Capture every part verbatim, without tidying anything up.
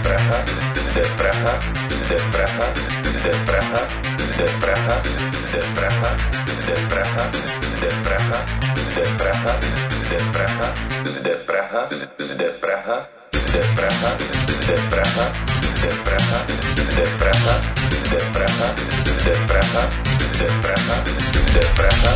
Praha, zde Praha, zde Praha, zde Praha, zde Praha, zde Praha, zde Praha, zde Praha, zde Praha, zde Praha, zde Praha, zde Praha, zde Praha, zde Praha, zde Praha, zde Praha, zde Praha, zde Praha, zde Praha, zde Praha.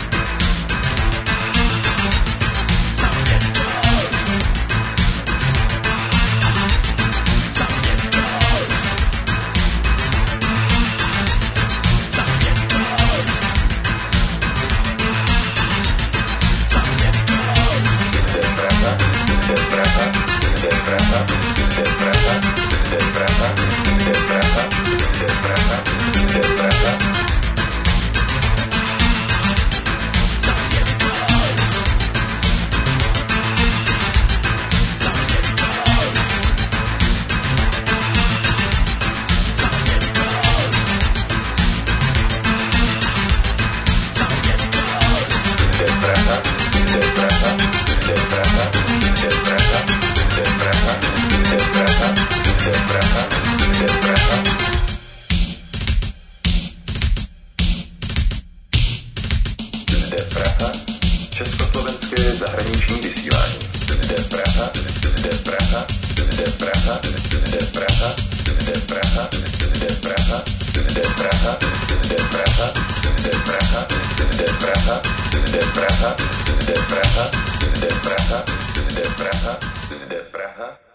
Československé zahraniční vysílání. Zde Praha, zde Praha, zde Praha, zde Praha, zde Praha, zde Praha, zde Praha, zde Praha, zde Praha, zde Praha, zde Praha, zde Praha, zde Praha, zde Praha, zde Praha.